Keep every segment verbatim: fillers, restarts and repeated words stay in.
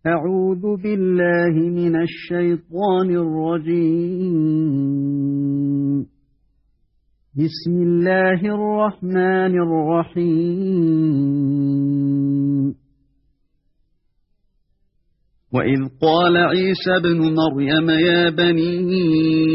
أعوذ بالله من الشيطان الرجيم بسم الله الرحمن الرحيم وإذ قال عيسى ابن مريم يا بني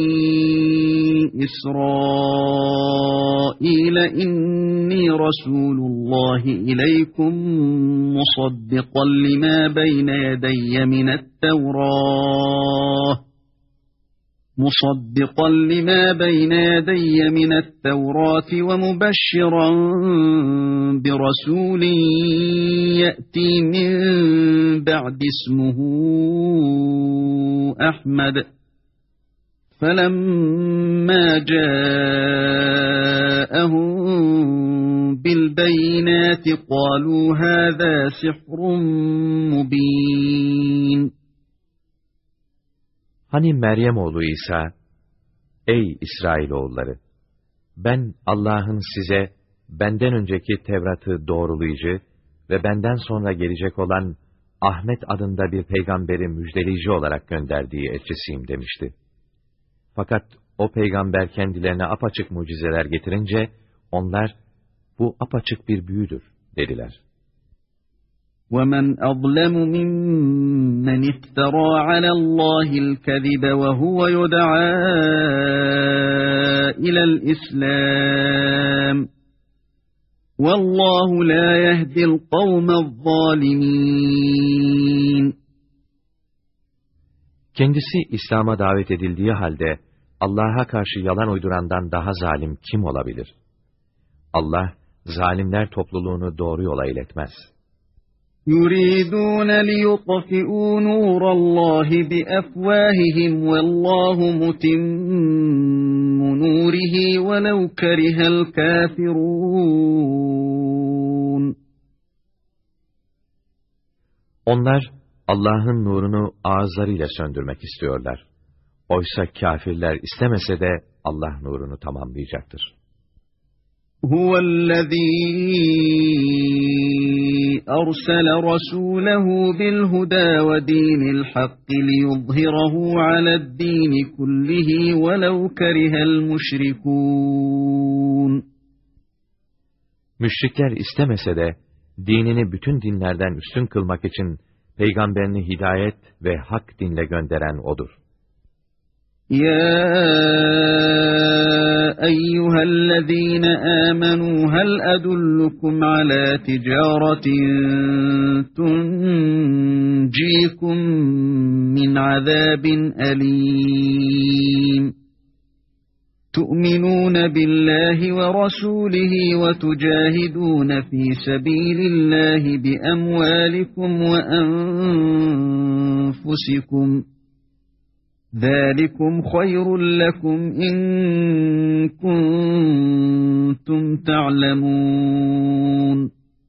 إسرائيل إني رسول الله إليكم مصدقا لما بين يدي من التوراة مصدقا لما بين يدي من التوراة ومبشرا برسول يأتي من بعد اسمه أحمد فلما جاءهم بالبينات قالوا هذا سحر مبين. Hani Meryem oğlu İsa, ey İsrailoğulları, ben Allah'ın size benden önceki Tevrat'ı doğrulayıcı ve benden sonra gelecek olan Ahmet adında bir peygamberi müjdeleyici olarak gönderdiği elçisiyim demişti. Fakat o peygamber kendilerine apaçık mucizeler getirince onlar bu apaçık bir büyüdür dediler. وَمَنْ أَظْلَمُ مِمَّنِ افْتَرَى عَلَى اللّٰهِ الْكَذِبَ وَهُوَ يُدْعَى إِلَى الْإِسْلَامِ وَاللّٰهُ لَا يَهْدِي الْقَوْمَ الظَّالِمِينَ. Kendisi İslam'a davet edildiği halde Allah'a karşı yalan uydurandan daha zalim kim olabilir? Allah, zalimler topluluğunu doğru yola iletmez. يُرِيدُونَ لِيُطْفِئُوا نُورَ اللّٰهِ بِأَفْوَاهِهِمْ وَاللّٰهُ مُتِمُّ نُورِهِ وَلَوْ كَرِهَ الْكَافِرُونَ. Onlar, Allah'ın nurunu ağızlarıyla söndürmek istiyorlar. Oysa kâfirler istemese de Allah nurunu tamamlayacaktır. Huvellezî ersele rasûlehu bilhudâ ve dînil hakki liyuzhirahu ale'd-dîni kullihi velev kerihel müşrikûn. Müşrikler istemese de dinini bütün dinlerden üstün kılmak için peygamberini hidayet ve hak dinle gönderen odur. Ya eyyühellezîne âmenû hel edullukum alâ ticâretin tuncîkum min azâbin elîm. تُؤْمِنُونَ بِاللّٰهِ وَرَسُولِهِ وَتُجَاهِدُونَ فِي سَبِيلِ اللّٰهِ بِأَمْوَالِكُمْ وَأَنفُسِكُمْ ذَٰلِكُمْ خَيْرٌ لَكُمْ إِن كُنتُمْ تَعْلَمُونَ.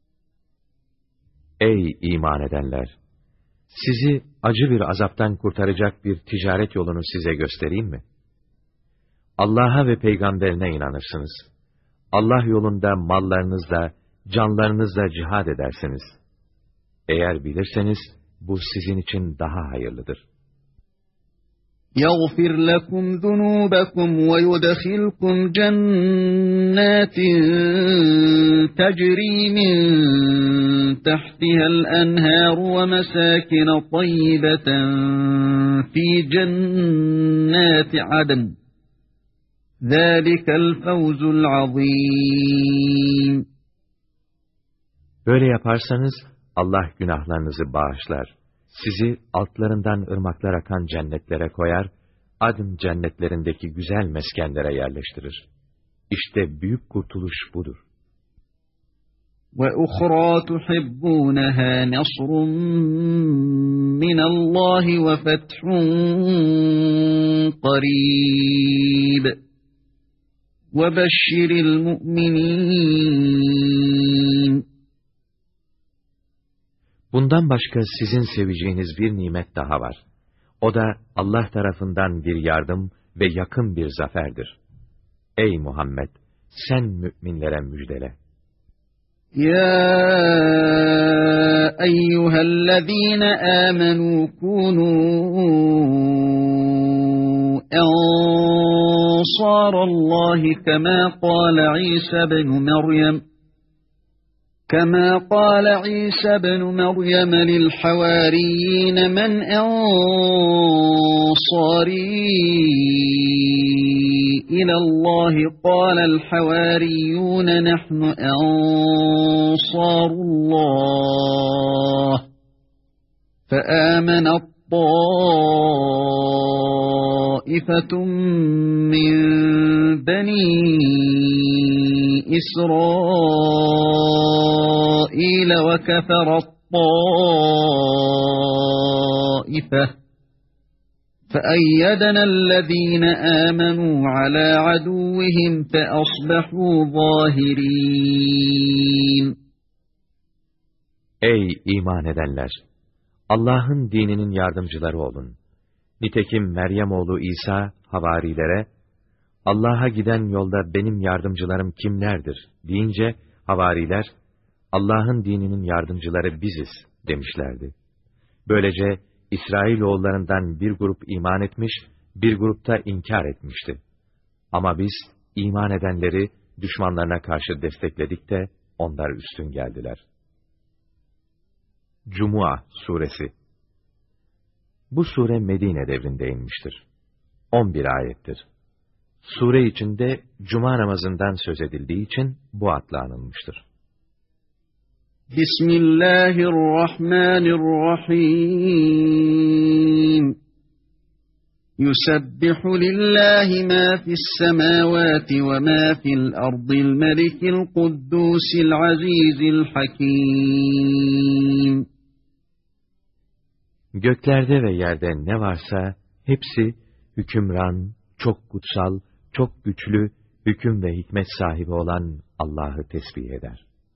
Ey iman edenler! Sizi acı bir azaptan kurtaracak bir ticaret yolunu size göstereyim mi? Allah'a ve peygamberine inanırsınız. Allah yolunda mallarınızla, canlarınızla cihad edersiniz. Eğer bilirseniz bu sizin için daha hayırlıdır. يَغْفِرْ لَكُمْ ذُنُوبَكُمْ وَيُدْخِلْكُمْ جَنَّاتٍ تَجْرِي مِنْ تَحْتِهَا الْأَنْهَارُ وَمَسَاكِنَ طَيِّبَةً فِي جَنَّاتِ عَدْنٍ ذَٰلِكَ الْفَوْزُ الْعَظِيمُ. Böyle yaparsanız Allah günahlarınızı bağışlar. Sizi altlarından ırmaklar akan cennetlere koyar, Adn cennetlerindeki güzel meskenlere yerleştirir. İşte büyük kurtuluş budur. وَأُخْرَى تُحِبُّونَهَا نَصْرٌ مِّنَ اللّٰهِ وَفَتْحٌ قَرِيبٌ وَبَشِّرِ الْمُؤْمِنِينَ. Bundan başka sizin seveceğiniz bir nimet daha var. O da Allah tarafından bir yardım ve yakın bir zaferdir. Ey Muhammed! Sen müminlere müjdele. Ya أيها الذين آمنوا كونوا أنصار الله كما قال عيسى بن مريم كما قال عيسى بن مريم للحواريين من أنصاري إلى الله قال الحواريون نحن أنصار الله فآمن الطائفة من بني إسرائيل وكفر الطائفة فأيدنا الذين آمنوا على عدوهم فأصبحوا ظاهرين. Ey iman edenler! Allah'ın dininin yardımcıları olun. Nitekim Meryem oğlu İsa havarilere, Allah'a giden yolda benim yardımcılarım kimlerdir deyince havariler, Allah'ın dininin yardımcıları biziz demişlerdi. Böylece İsrailoğullarından bir grup iman etmiş, bir grupta inkar etmişti. Ama biz iman edenleri düşmanlarına karşı destekledik de onlar üstün geldiler. Cuma Suresi. Bu sure Medine devrinde inmiştir. on bir ayettir. Sure içinde cuma namazından söz edildiği için bu adla anılmıştır. Bismillahirrahmanirrahim. Yusebbihu lillahi ma fis semavati ve ma fil ardil melikil kuddusil azizil hakim. Göklerde ve yerde ne varsa hepsi hükümran, çok kutsal, çok güçlü, hüküm ve hikmet sahibi olan Allah'ı tesbih eder.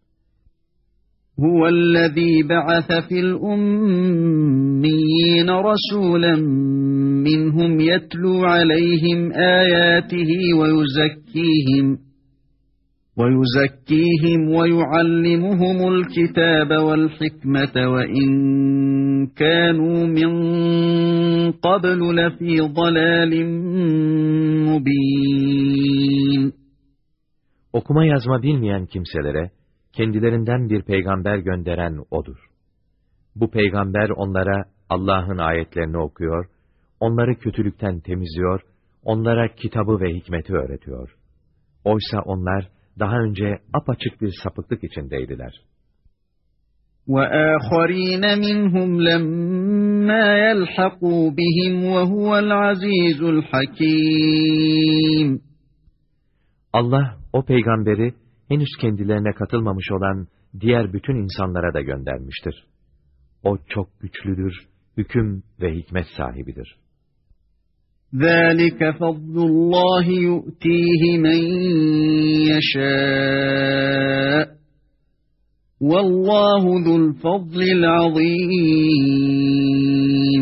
Huvellezî ba'ase fil ummiyyin rasûlen minhum yetlû aleyhim âyâtihi ve yuzekkîhim وَيُزَكِّيهِمْ وَيُعَلِّمُهُمُ الْكِتَابَ وَالْحِكْمَةَ وَإِنْ كَانُوا مِنْ قَبْلُ لَفِي ضَلَالٍ مُبِينٍ. Okuma yazma bilmeyen kimselere kendilerinden bir peygamber gönderen O'dur. Bu peygamber onlara Allah'ın ayetlerini okuyor, onları kötülükten temizliyor, onlara kitabı ve hikmeti öğretiyor. Oysa onlar daha önce apaçık bir sapıklık içindeydiler. وَآخَرِينَ مِنْهُمْ لَمَّا يَلْحَقُوا بِهِمْ وَهُوَ الْعَزِيزُ الْحَكِيمُ. Allah o peygamberi henüz kendilerine katılmamış olan diğer bütün insanlara da göndermiştir. O çok güçlüdür, hüküm ve hikmet sahibidir. ذَٰلِكَ فَضْلُ اللّٰهِ يُؤْتِيهِ مَنْ يَشَاءُ وَاللّٰهُ ذُو الْفَضْلِ الْعَظِيمِ.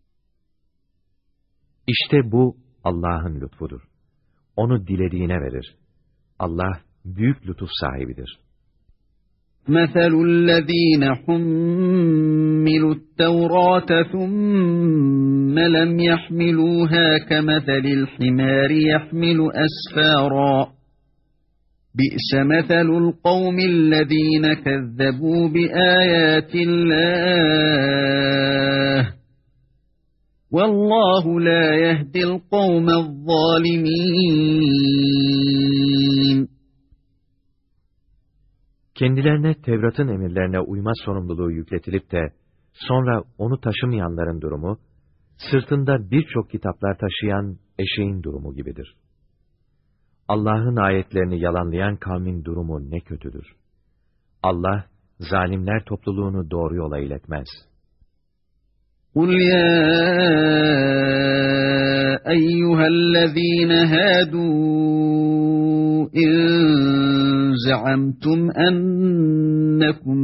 İşte bu Allah'ın lütfudur. Onu dilediğine verir. Allah büyük lütuf sahibidir. مَثَلُ الَّذ۪ينَ حُمِّلُوا التَّوْرَاةَ ثُمَّ لَمْ يَحْمِلُوهَا كَمَثَلِ الْحِمَارِ يَحْمِلُ أَسْفَارًا بِئْسَ مَثَلُ الْقَوْمِ الَّذ۪ينَ كَذَّبُوا بِآيَاتِ اللّٰهِ وَاللّٰهُ لَا يَهْدِي الْقَوْمَ الظَّالِمِينَ. Kendilerine Tevrat'ın emirlerine uyma sorumluluğu yükletilip de sonra onu taşımayanların durumu, sırtında birçok kitaplar taşıyan eşeğin durumu gibidir. Allah'ın ayetlerini yalanlayan kavmin durumu ne kötüdür. Allah, zalimler topluluğunu doğru yola iletmez. قُلْ يَا أَيُّهَا الَّذ۪ينَ هَادُوا إِنْ زَعَمْتُمْ أَنَّكُمْ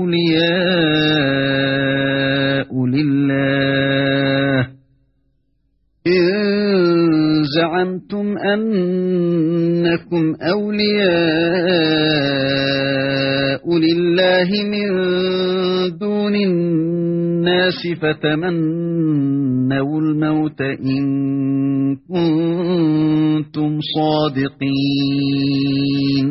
أَوْلِيَاءُ لِلَّهِ إِنْ زَعَمْتُمْ أَنَّكُمْ أَوْلِيَاءُ لِلَّهِ مِنْ دُونِ النَّاسِ فَتَمَنَّوُا الْمَوْتَ إِن كُنتُمْ صَادِقِينَ.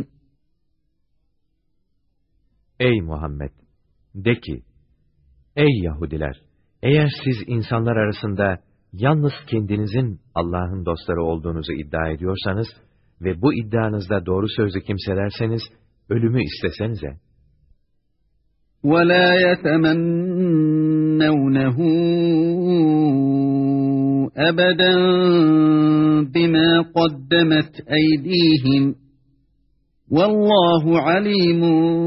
Ey Muhammed! De ki, ey Yahudiler! Eğer siz insanlar arasında yalnız kendinizin Allah'ın dostları olduğunuzu iddia ediyorsanız ve bu iddianızda doğru sözlü kimselerseniz, ölümü istesenize. وَلَا يَتَمَنَّوْنَهُ أَبَدًا بِمَا قَدَّمَتْ أَيْدِيهِمْ وَاللّٰهُ عَلِيمٌ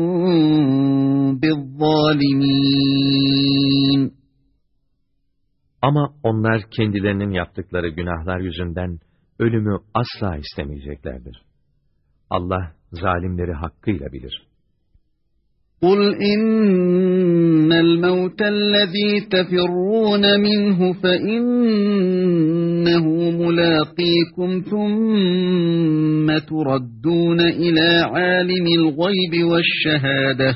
بِالظَّالِمِينَ. Ama onlar kendilerinin yaptıkları günahlar yüzünden ölümü asla istemeyeceklerdir. Allah zalimleri hakkıyla bilir. قُلْ إِنَّ الْمَوْتَ الَّذ۪ي تَفِرُّونَ مِنْهُ فَإِنَّهُ مُلَاقِيكُمْ ثُمَّ تُرَدُّونَ إِلَى عَالِمِ الْغَيْبِ وَالشَّهَادَةِ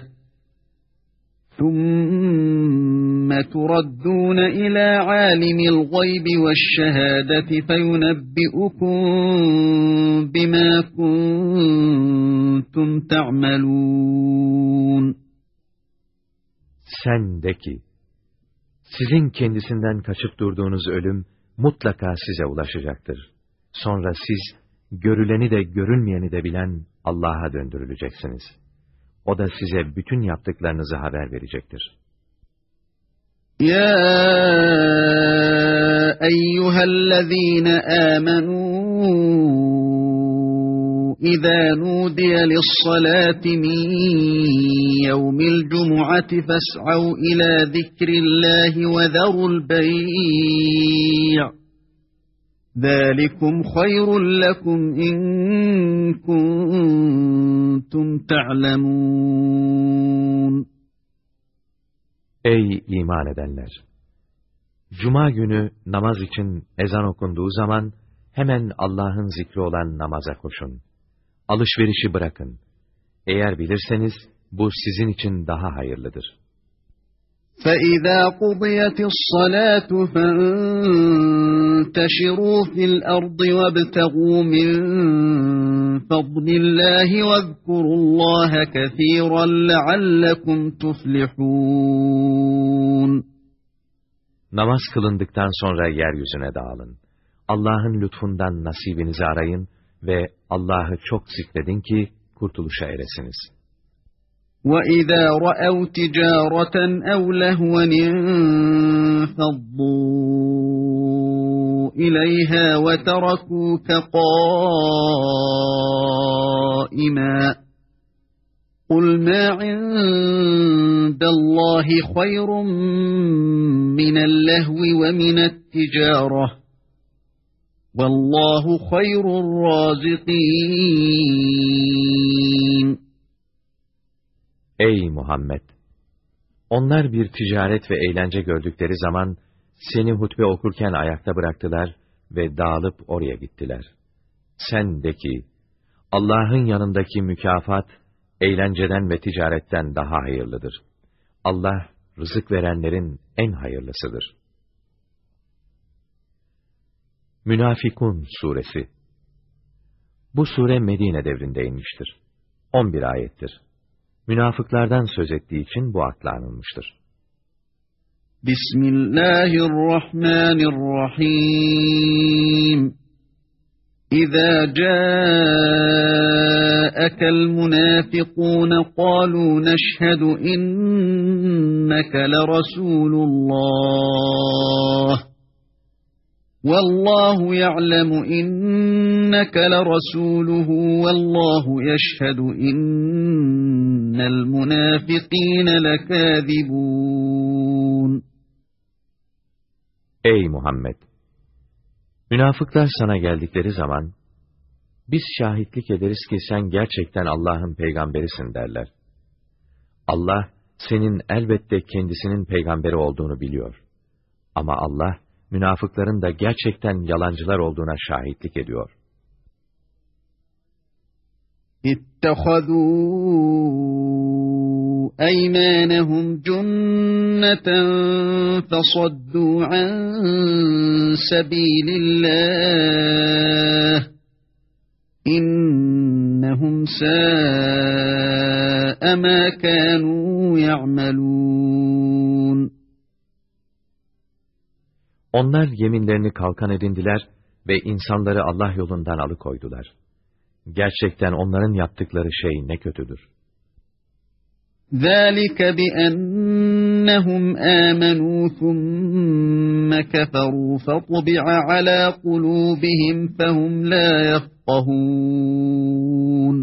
ثُمَّ تُرَدُّونَ إِلَى عَالِمِ الْغَيْبِ وَالشَّهَادَةِ فَيُنَبِّئُكُم بِمَا كُنتُمْ تَعْمَلُونَ. Sen de ki, sizin kendisinden kaçıp durduğunuz ölüm mutlaka size ulaşacaktır. Sonra siz, görüleni de görülmeyeni de bilen Allah'a döndürüleceksiniz. O da size bütün yaptıklarınızı haber verecektir. Ya eyyühellezîne âmenû İzâ nûdiye lissalâti min yevmil cum'ati fes'av ilâ zikrillâhi ve zerul bey'. ذَٰلِكُمْ خَيْرٌ لَكُمْ اِنْ كُنْتُمْ تَعْلَمُونَ. Ey iman edenler! Cuma günü namaz için ezan okunduğu zaman hemen Allah'ın zikri olan namaza koşun. Alışverişi bırakın. Eğer bilirseniz bu sizin için daha hayırlıdır. فَإِذَا قُضِيَتِ الصَّلَاةُ فَانْتَشِرُوا فِي الْأَرْضِ وَابْتَغُوا مِنْ فَضْلِ اللّٰهِ وَاذْكُرُوا اللّٰهَ كَثِيرًا لَعَلَّكُمْ تُفْلِحُونَ. Namaz kılındıktan sonra yeryüzüne dağılın. Allah'ın lütfundan nasibinizi arayın ve Allah'ı çok zikredin ki kurtuluşa eresiniz. وَإِذَا رَأَوْا تِجَارَةً أَوْ لَهْوًا انفَضُّوا إِلَيْهَا وَتَرَكُوكَ قَائِمًا قُلْ مَا عِندَ اللَّهِ خَيْرٌ مِنَ اللَّهْوِ وَمِنَ التِّجَارَةِ وَاللّٰهُ خَيْرُ الرَّازِقِينَ. Ey Muhammed! Onlar bir ticaret ve eğlence gördükleri zaman seni hutbe okurken ayakta bıraktılar ve dağılıp oraya gittiler. Sen de ki, Allah'ın yanındaki mükafat, eğlenceden ve ticaretten daha hayırlıdır. Allah, rızık verenlerin en hayırlısıdır. Münafikun Suresi. Bu sure Medine devrinde inmiştir. on bir ayettir. Münafıklardan söz ettiği için bu adla anılmıştır. Bismillahirrahmanirrahim. İzâ câekel münâfikûne kâlû neşhedü inneke leresûlullah. وَاللّٰهُ يَعْلَمُ اِنَّكَ لَرَسُولُهُ وَاللّٰهُ يَشْهَدُ اِنَّ الْمُنَافِقِينَ لَكَاذِبُونَ. Ey Muhammed! Münafıklar sana geldikleri zaman, biz şahitlik ederiz ki sen gerçekten Allah'ın peygamberisin derler. Allah, senin elbette kendisinin peygamberi olduğunu biliyor. Ama Allah, münafıkların da gerçekten yalancılar olduğuna şahitlik ediyor. İttehazû أيمانهم جنة فصدوا عن سبيل الله إنهم ساء ما كانوا يعملون. Onlar yeminlerini kalkan edindiler ve insanları Allah yolundan alıkoydular. Gerçekten onların yaptıkları şey ne kötüdür. ذَٰلِكَ بِأَنَّهُمْ آمَنُوا ثُمَّ كَفَرُوا فَطُبِعَ عَلَى قُلُوبِهِمْ فَهُمْ لَا يَفْقَهُونَ.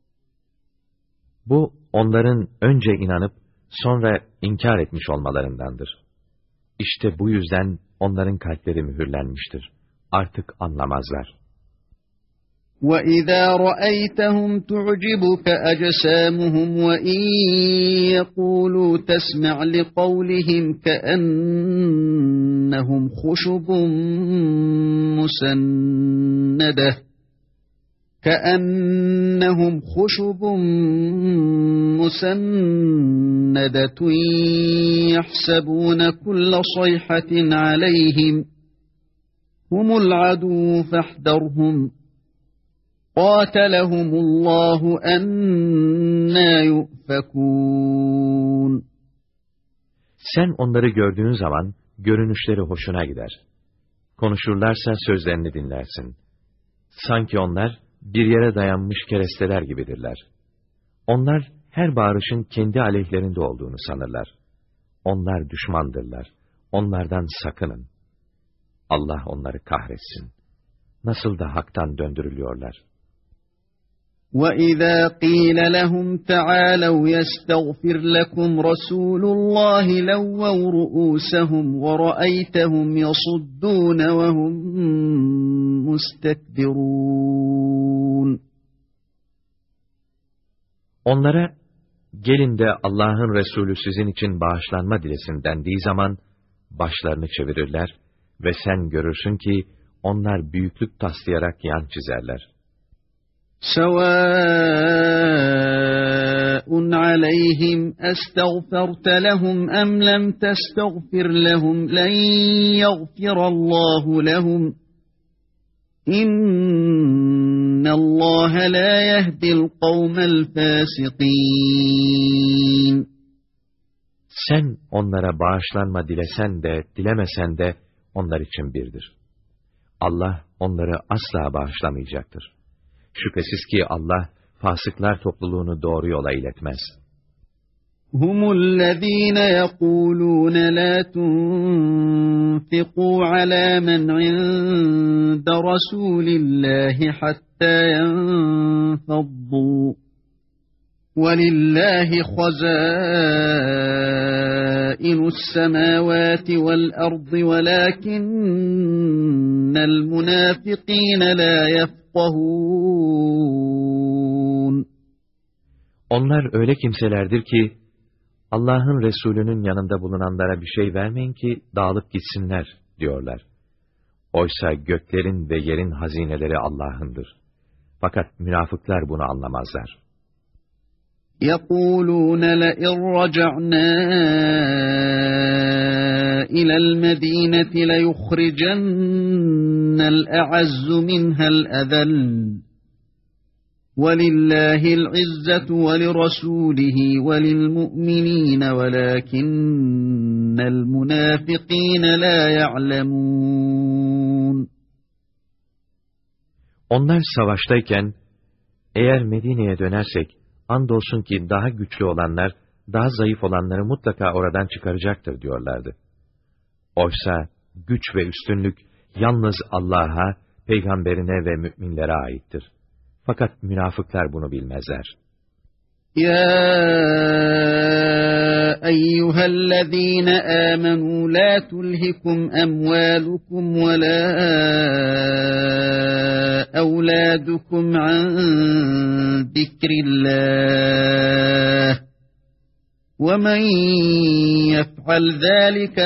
Bu, onların önce inanıp sonra inkar etmiş olmalarındandır. İşte bu yüzden onların kalpleri mühürlenmiştir. Artık anlamazlar. وَإِذَا رَأَيْتَهُمْ تُعْجِبُكَ أَجْسَامُهُمْ وَإِنْ يَقُولُوا تَسْمَعْ لِقَوْلِهِمْ كَأَنَّهُمْ خُشُبٌ مُسَنَّدَةٌ كَأَنَّهُمْ خُشُبٌ مُسَنَّدَةٌ يَحْسَبُونَ كُلَّ صَيْحَةٍ عَلَيْهِمْ هُمُ الْعَدُوُّ فَاحْذَرْهُمْ قَاتَلَهُمُ اللّٰهُ أَنَّا يُؤْفَكُونَ. Sen onları gördüğün zaman görünüşleri hoşuna gider. Konuşurlarsa sözlerini dinlersin. Sanki onlar bir yere dayanmış keresteler gibidirler. Onlar her bağırışın kendi aleyhlerinde olduğunu sanırlar. Onlar düşmandırlar. Onlardan sakının. Allah onları kahretsin. Nasıl da haktan döndürülüyorlar. وَإِذَا قِيلَ لَهُمْ تَعَالَوْا يَسْتَغْفِرْ لَكُمْ رَسُولُ اللّٰهِ لَوَّوْا رُؤُوسَهُمْ وَرَأَيْتَهُمْ يَصُدُّونَ وَهُمْ مُسْتَكْبِرُونَ. Onlara, gelin de Allah'ın Resulü sizin için bağışlanma dilesin dendiği zaman, başlarını çevirirler ve sen görürsün ki, onlar büyüklük taslayarak yan çizerler. سَوَاءٌ عَلَيْهِمْ أَسْتَغْفَرْتَ لَهُمْ أَمْ لَمْ تَسْتَغْفِرْ لَهُمْ لَنْ يَغْفِرَ اللّٰهُ لَهُمْ إِنَّ اللّٰهَ لَا يَهْدِي الْقَوْمَ الْفَاسِقِينَ. Sen onlara bağışlanma dilesen de, dilemesen de onlar için birdir. Allah onları asla bağışlamayacaktır. Şüphesiz ki Allah, fasıklar topluluğunu doğru yola iletmez. هُمُ الَّذ۪ينَ يَقُولُونَ لَا تُنْفِقُوا عَلَى مَنْ عِنْدَ رَسُولِ اللّٰهِ حَتَّى يَنْفَضُّوا وَلِلَّهِ خَزَائِنُ السَّمَاوَاتِ وَالْأَرْضِ وَلَكِنَّ الْمُنَافِقِينَ لَا يَفْقَهُونَ. Onlar öyle kimselerdir ki, Allah'ın Resulü'nün yanında bulunanlara bir şey vermeyin ki dağılıp gitsinler diyorlar. Oysa göklerin ve yerin hazineleri Allah'ındır. Fakat münafıklar bunu anlamazlar. يَقُولُونَ لَئِنْ رَجَعْنَا إِلَى الْمَدِينَةِ لَيُخْرِجَنَّ الْأَعَزُّ مِنْهَا الْأَذَلَّ وَلِلَّهِ الْعِزَّةُ وَلِرَسُولِهِ وَلِلْمُؤْمِنِينَ وَلَكِنَّ الْمُنَافِقِينَ لَا يَعْلَمُونَ. Onlar savaştayken, eğer Medine'ye dönersek, andolsun ki daha güçlü olanlar, daha zayıf olanları mutlaka oradan çıkaracaktır diyorlardı. Oysa güç ve üstünlük yalnız Allah'a, peygamberine ve müminlere aittir. Fakat münafıklar bunu bilmezler. يَا أَيُّهَا الَّذ۪ينَ آمَنُوا لَا تُلْهِكُمْ أَمْوَالُكُمْ وَلَا أَوْلَادُكُمْ عَنْ ذِكْرِ اللّٰهِ وَمَنْ يَفْعَلْ ذَٰلِكَ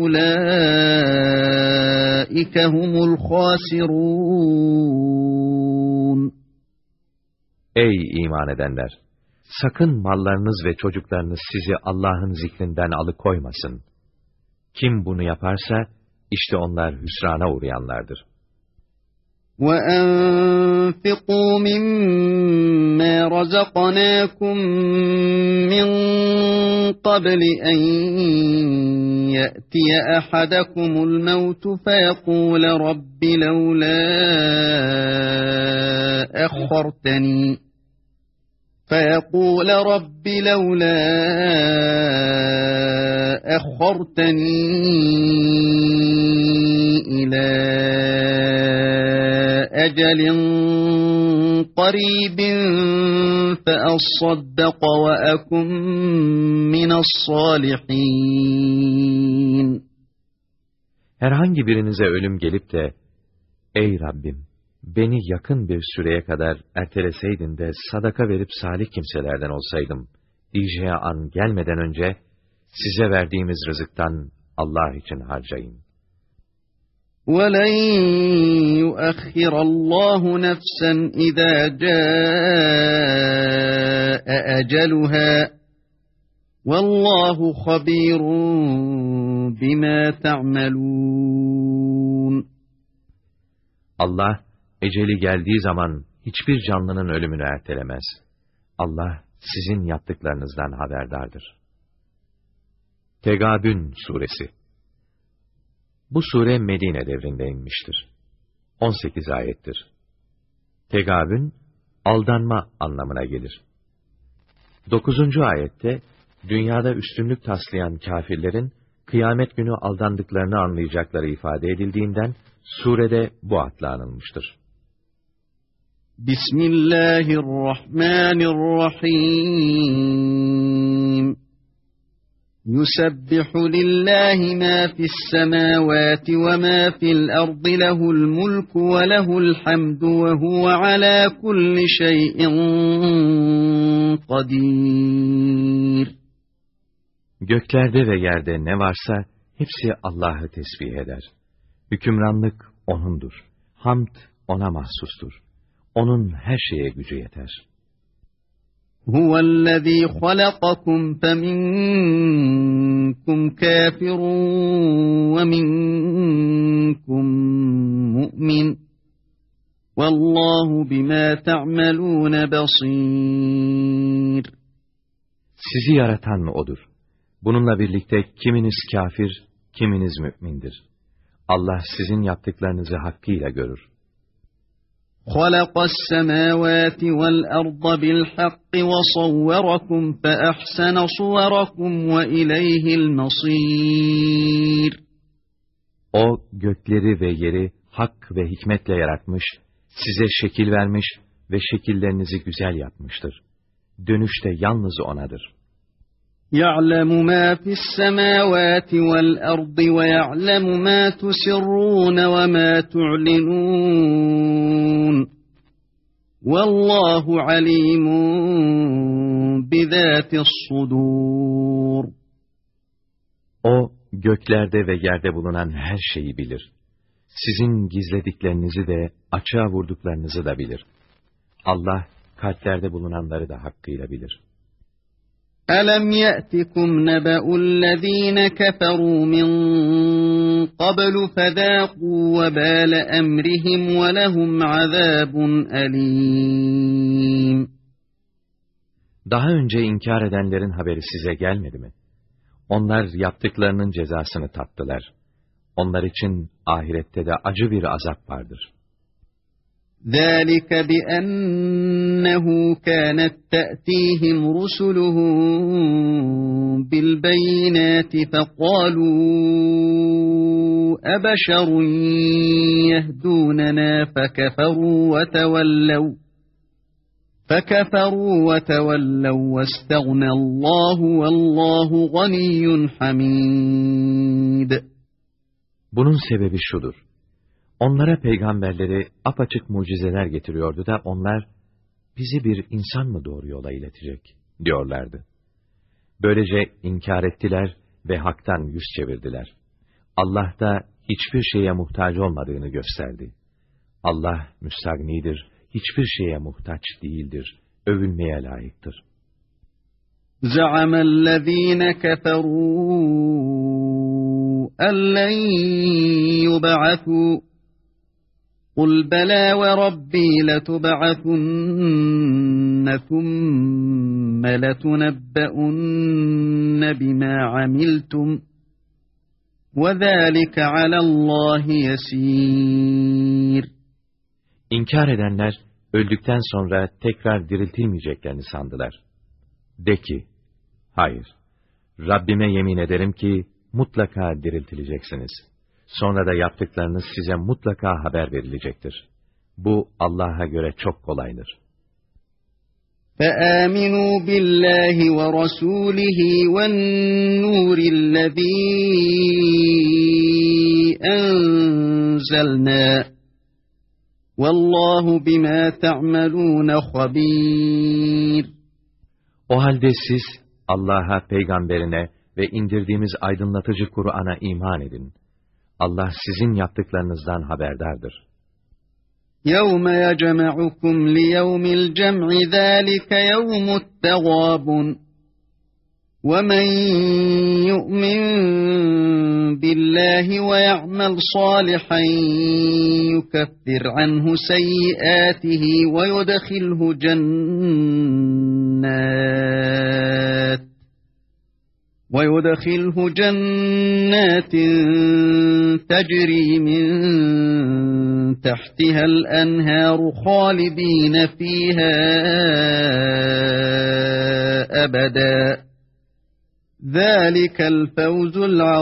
فَأُولَٰئِكَ هُمُ الْخَاسِرُونَ. Ey iman edenler! sakın mallarınız ve çocuklarınız sizi Allah'ın zikrinden alıkoymasın. Kim bunu yaparsa, işte onlar hüsrana uğrayanlardır. وَأَنْفِقُوا مِمَّا رَزَقْنَاكُمْ مِنْ قَبْلِ أَنْ يَأْتِيَ أَحَدَكُمُ الْمَوْتُ فَيَقُولَ رَبِّ لَوْلَا أَخَّرْتَنِي فَيَقُولَ رَبِّ لَوْلَا أَخَّرْتَنِي إِلَى أَجَلٍ قَرِيبٍ فَأَصَّدَّقَ وَأَكُنْ مِنَ الصَّالِحِينَ. Herhangi birinize ölüm gelip de, ey Rabbim, beni yakın bir süreye kadar erteleseydin de sadaka verip salih kimselerden olsaydım, diyeceği an gelmeden önce, size verdiğimiz rızıktan Allah için harcayın. وَلَنْ يُؤَخِّرَ اللّٰهُ نَفْسًا اِذَا جَاءَ أَجَلُهَا وَاللّٰهُ خَب۪يرٌ بِمَا تَعْمَلُونَ. Allah, eceli geldiği zaman hiçbir canlının ölümünü ertelemez. Allah, sizin yaptıklarınızdan haberdardır. Tegâbün Suresi. Bu sure Medine devrinde inmiştir. on sekiz ayettir. Tegâbün, aldanma anlamına gelir. dokuzuncu ayette, dünyada üstünlük taslayan kâfirlerin, kıyamet günü aldandıklarını anlayacakları ifade edildiğinden, surede bu adla anılmıştır. Bismillahirrahmanirrahim. Yusebbihu lillahi ma fis semavati ve ma fil ardı lehul mulku ve lehul hamdu ve huve ala kulli şeyin kadir. Göklerde ve yerde ne varsa hepsi Allah'ı tesbih eder. Hükümranlık O'nundur. Hamd O'na mahsustur. O'nun her şeye gücü yeter. Huvellezî halakakum feminkum kâfirun ve minkum mu'min. Vallahu bimâ ta'melûne basîr. Sizi yaratan O'dur. Bununla birlikte kiminiz kâfir, kiminiz mü'mindir. Allah sizin yaptıklarınızı hakkıyla görür. خَلَقَ السَّمَاوَاتِ وَالْأَرْضَ بِالْحَقِّ وَصَوَّرَكُمْ فَأَحْسَنَ صُوَرَكُمْ وَإِلَيْهِ الْمَصِيرُ. O gökleri ve yeri hak ve hikmetle yaratmış, size şekil vermiş ve şekillerinizi güzel yapmıştır. Dönüş de yalnız O'nadır. يَعْلَمُ مَا فِي السَّمَاوَاتِ وَالْأَرْضِ وَيَعْلَمُ مَا تُسِرُّونَ وَمَا تُعْلِنُونَ وَاللّٰهُ عَلِيمٌ بِذَاتِ الصُّدُورِ. O, göklerde ve yerde bulunan her şeyi bilir. Sizin gizlediklerinizi de, açığa vurduklarınızı da bilir. Allah, kalplerde bulunanları da hakkıyla bilir. أَلَمْ يَأْتِكُمْ نَبَأُ الَّذ۪ينَ كَفَرُوا مِنْ قَبْلُ فَذَاقُوا وَبَالَ أَمْرِهِمْ وَلَهُمْ عَذَابٌ أَلِيمٌ. Daha önce inkar edenlerin haberi size gelmedi mi? Onlar yaptıklarının cezasını tattılar. Onlar için ahirette de acı bir azap vardır. ذَٰلِكَ بِأَنَّهُ كَانَتْ تَأْتِيهِمْ رُسُلُهُم بِالْبَيِّنَاتِ فَقَالُوا أَبَشَرٌ يَهْدُونَنَا فَكَفَرُوا وَتَوَلَّوْا فَكَفَرُوا وَتَوَلَّوْا وَاسْتَغْنَى اللّٰهُ وَاللّٰهُ غَنِيٌّ حَمِيدٌ. Bunun sebebi şudur. Onlara peygamberleri apaçık mucizeler getiriyordu da onlar, bizi bir insan mı doğru yola iletecek, diyorlardı. Böylece inkar ettiler ve haktan yüz çevirdiler. Allah da hiçbir şeye muhtaç olmadığını gösterdi. Allah müstagnidir, hiçbir şeye muhtaç değildir, övülmeye layıktır. زعم الذين كفروا أن لن يبعثوا قل بلى وربي لتبعثن ثم لتنبؤن بما عملتم وذلك على الله يسير. İnkar edenler öldükten sonra tekrar diriltilmeyeceklerini sandılar. De ki, hayır, Rabbime yemin ederim ki mutlaka diriltileceksiniz. Sonra da yaptıklarınız size mutlaka haber verilecektir. Bu Allah'a göre çok kolaydır. فَآمِنُوا بِاللّٰهِ وَرَسُولِهِ وَالنُّورِ الَّذ۪ي أَنْزَلْنَا وَاللّٰهُ بِمَا تَعْمَلُونَ خَب۪يرٌ. O halde siz Allah'a, peygamberine ve indirdiğimiz aydınlatıcı Kur'an'a iman edin. Allah sizin yaptıklarınızdan haberdardır. يَوْمَ يَجْمَعُكُمْ لِيَوْمِ الْجَمْعِ ذَٰلِكَ يَوْمُ التَّغَابُنِ وَمَنْ يُؤْمِنْ بِاللّٰهِ وَيَعْمَلْ صَالِحًا يُكَفِّرْ عَنْهُ سَيِّئَاتِهِ وَيُدْخِلْهُ جَنَّاتٍ وَيُدْخِلْهُ جَنَّاتٍ تَجْرِي مِنْ تَحْتِهَا الْأَنْهَارُ خَالِدِينَ فِيهَا أَبَدًا ذَٰلِكَ الْفَوْزُ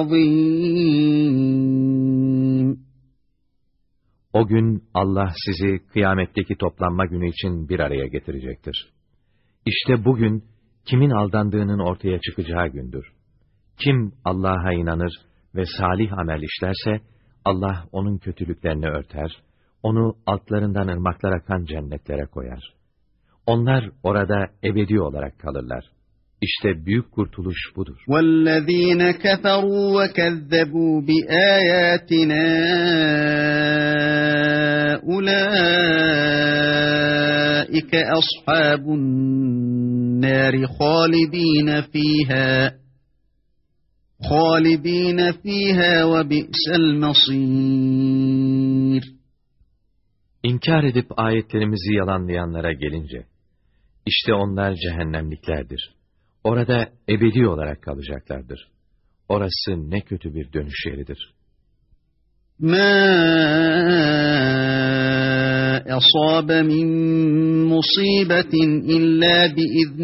الْعَظِيمُ. O gün Allah sizi kıyametteki toplanma günü için bir araya getirecektir. İşte bugün kimin aldandığının ortaya çıkacağı gündür. Kim Allah'a inanır ve salih amel işlerse, Allah onun kötülüklerini örter, onu altlarından ırmaklar akan cennetlere koyar. Onlar orada ebedi olarak kalırlar. İşte büyük kurtuluş budur. وَالَّذ۪ينَ كَفَرُوا وَكَذَّبُوا بِآيَاتِنَا أُولَٰئِكَ أَصْحَابُ النَّارِ خَالِد۪ينَ ف۪يهَا خَالِد۪ينَ ف۪يهَا وَبِئْسَ الْمَصِيرُ. İnkar edip ayetlerimizi yalanlayanlara gelince, işte onlar cehennemliklerdir. Orada ebedi olarak kalacaklardır. Orası ne kötü bir dönüş yeridir. مَا أَصَابَ مِنْ مُصِيبَةٍ إِلَّا بِإِذْنِ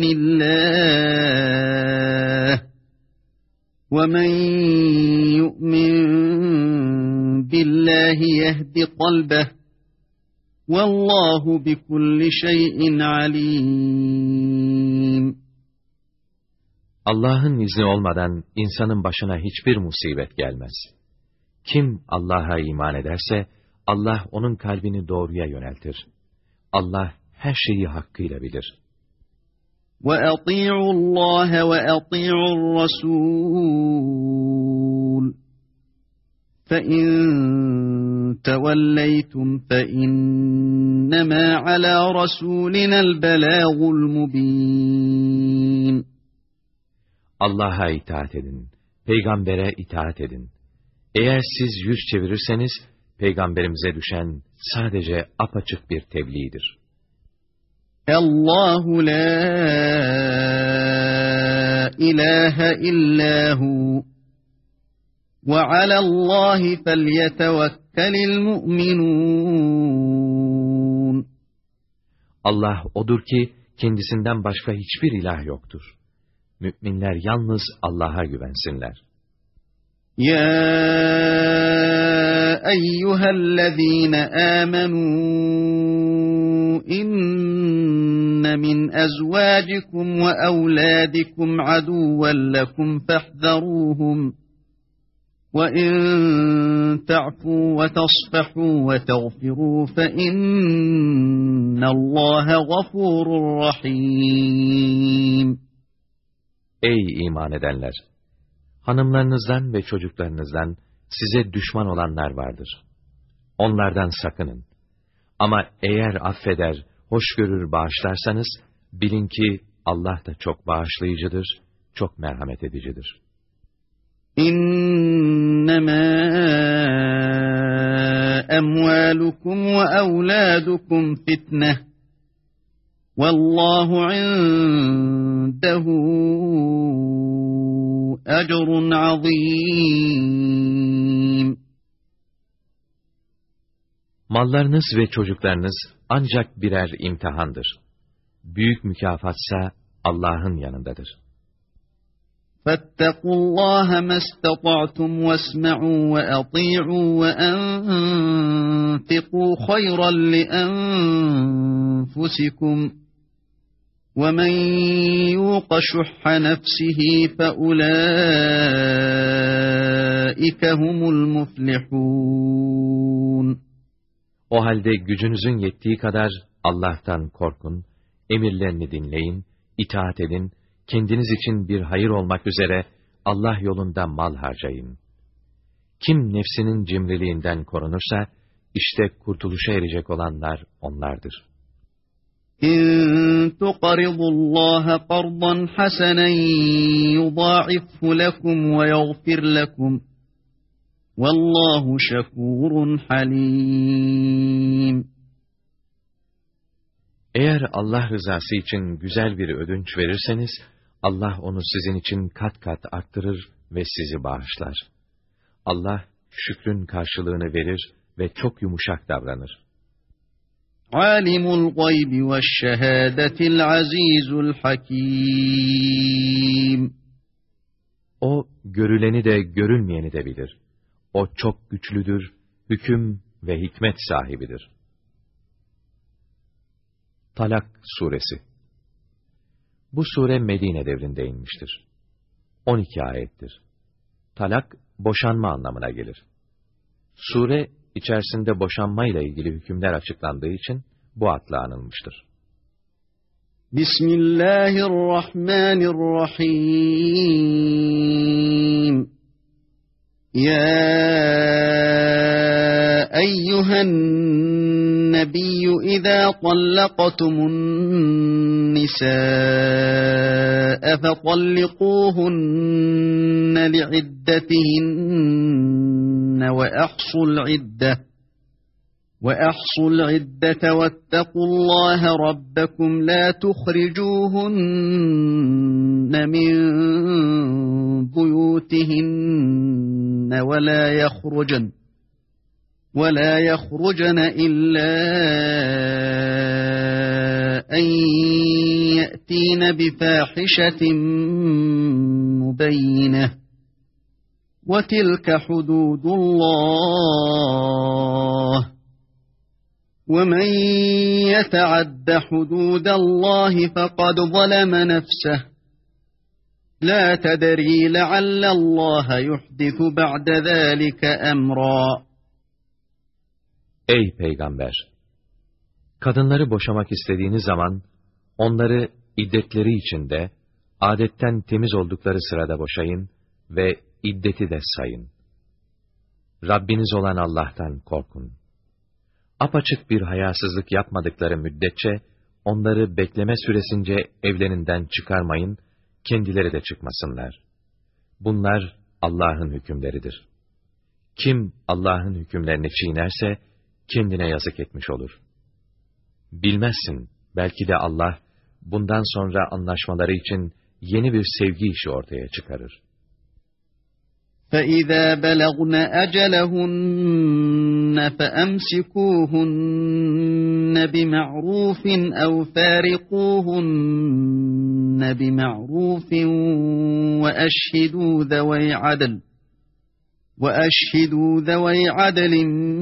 اللّٰهِ وَمَنْ يُؤْمِنْ بِاللّٰهِ يَهْدِ قَلْبَهُ وَاللّٰهُ بِكُلِّ شَيْءٍ عَلِيمٌ. Allah'ın izni olmadan insanın başına hiçbir musibet gelmez. Kim Allah'a iman ederse, Allah onun kalbini doğruya yöneltir. Allah her şeyi hakkıyla bilir. وَأَطِيعُوا اللّٰهَ وَأَطِيعُوا الرَّسُولَ فَإِنْ تَوَلَّيْتُمْ فَإِنَّمَا عَلَى رَسُولِنَا الْبَلَاغُ الْمُبِينُ. Allah'a itaat edin, peygambere itaat edin. Eğer siz yüz çevirirseniz, peygamberimize düşen sadece apaçık bir tebliğdir. Allahu la ilahe illahu ve alallahi felyetevekkelil mu'minun. Allah odur ki kendisinden başka hiçbir ilah yoktur. Müminler yalnız Allah'a güvensinler. Ya eyyühellezîne âmenû inne min ezvâcikum ve evlâdikum adûven lekum fehzerûhum ve in ta'fû ve tasfahû ve teğfirû fe innallâhe gafûrur rahîm. Ey iman edenler! Hanımlarınızdan ve çocuklarınızdan size düşman olanlar vardır. Onlardan sakının. Ama eğer affeder, hoşgörür bağışlarsanız, bilin ki Allah da çok bağışlayıcıdır, çok merhamet edicidir. İnnemâ emvâlukum ve evlâdukum fitneh. Vallahu indehu ecrun azîm. Mallarınız ve çocuklarınız ancak birer imtihandır. Büyük mükafatsa Allah'ın yanındadır. فَاتَّقُوا اللّٰهَ مَا اسْتَطَعْتُمْ وَاسْمَعُوا وَأَطِيعُوا وَأَنْفِقُوا خَيْرًا لِأَنْفُسِكُمْ وَمَنْ يُوقَ شُحَّ نَفْسِهِ فَأُولَٰئِكَ هُمُ الْمُفْلِحُونَ. O halde gücünüzün yettiği kadar Allah'tan korkun, emirlerini dinleyin, itaat edin, kendiniz için bir hayır olmak üzere Allah yolunda mal harcayın. Kim nefsinin cimriliğinden korunursa, işte kurtuluşa erecek olanlar onlardır. İn tuqridullaha qardan hasanan yudâ'ifhu lekum ve yagfir lekum. Vallahu şekûrun halim. Eğer Allah rızası için güzel bir ödünç verirseniz, Allah onu sizin için kat kat arttırır ve sizi bağışlar. Allah şükrün karşılığını verir ve çok yumuşak davranır. Alimul gaybi veşşehâdetil azîzul hakîm. O görüleni de görülmeyeni de bilir. O çok güçlüdür, hüküm ve hikmet sahibidir. Talak Suresi. Bu sure Medine devrinde inmiştir. on iki ayettir. Talak, boşanma anlamına gelir. Sure, içerisinde boşanmayla ilgili hükümler açıklandığı için bu adla anılmıştır. Bismillahirrahmanirrahim. Ya eyyühen nebiyyü izâ tallaqtumun nisâe fetallikuhunne li'iddetihinne ve ahsul idde ve ahsul iddete vettequllâhe rabbekum la tuhricuhunne min buyutihinne ve la yahrucun وَلَا يَخْرُجْنَ إِلَّا أَنْ يَأْتِينَ بِفَاحِشَةٍ مُبَيِّنَةٍ وَتِلْكَ حُدُودُ اللّٰهِ وَمَنْ يَتَعَدَّ حُدُودَ اللّٰهِ فَقَدْ ظَلَمَ نَفْسَهُ لَا تَدْرِي لَعَلَّ اللّٰهَ يُحْدِثُ بَعْدَ ذَٰلِكَ أَمْرًا. Ey Peygamber! Kadınları boşamak istediğiniz zaman, onları iddetleri içinde, adetten temiz oldukları sırada boşayın ve iddeti de sayın. Rabbiniz olan Allah'tan korkun. Apaçık bir hayasızlık yapmadıkları müddetçe, onları bekleme süresince evlerinden çıkarmayın, kendileri de çıkmasınlar. Bunlar Allah'ın hükümleridir. Kim Allah'ın hükümlerini çiğnerse, kendine yazık etmiş olur. Bilmezsin, belki de Allah, bundan sonra anlaşmaları için yeni bir sevgi işi ortaya çıkarır. فَإِذَا بَلَغْنَ أَجَلَهُنَّ فَأَمْسِكُوهُنَّ بِمَعْرُوفٍ أَوْ فَارِقُوهُنَّ بِمَعْرُوفٍ وَأَشْهِدُوا ذَوَيْ عَدْلٍ وَأَشْهِدُوا ذَوَيْ عَدْلٍ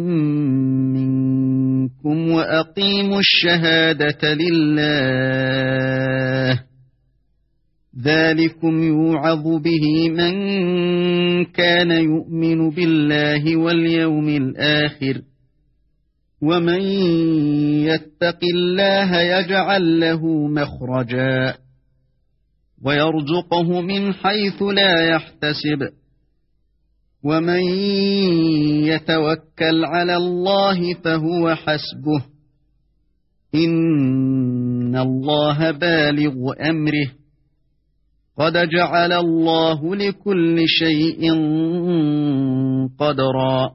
مِّنكُمْ وَأَقِيمُوا الشَّهَادَةَ لِلَّهِ ذَٰلِكُمْ يُوعَظُ بِهِ مَنْ كَانَ يُؤْمِنُ بِاللَّهِ وَالْيَوْمِ الْآخِرِ وَمَنْ يَتَّقِ اللَّهَ يَجْعَلْ لَهُ مَخْرَجًا وَيَرْزُقْهُ مِنْ حَيْثُ لَا يَحْتَسِبُ وَمَنْ يَتَوَكَّلْ عَلَى اللّٰهِ فَهُوَ حَسْبُهُ اِنَّ إِنَّ اللّٰهَ بَالِغُ أَمْرِهِ قَدْ جَعَلَ اللّٰهُ لِكُلِّ شَيْءٍ قَدْرًا.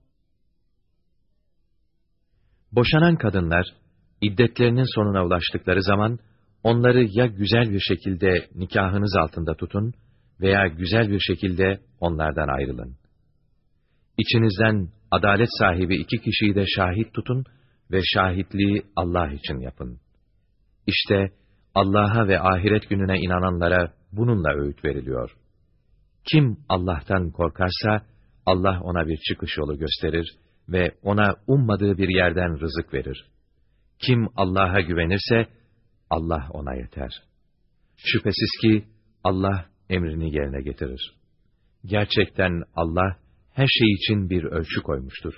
Boşanan kadınlar, iddetlerinin sonuna ulaştıkları zaman, onları ya güzel bir şekilde nikahınız altında tutun veya güzel bir şekilde onlardan ayrılın. İçinizden adalet sahibi iki kişiyi de şahit tutun ve şahitliği Allah için yapın. İşte Allah'a ve ahiret gününe inananlara bununla öğüt veriliyor. Kim Allah'tan korkarsa, Allah ona bir çıkış yolu gösterir ve ona ummadığı bir yerden rızık verir. Kim Allah'a güvenirse, Allah ona yeter. Şüphesiz ki Allah emrini yerine getirir. Gerçekten Allah her şey için bir ölçü koymuştur.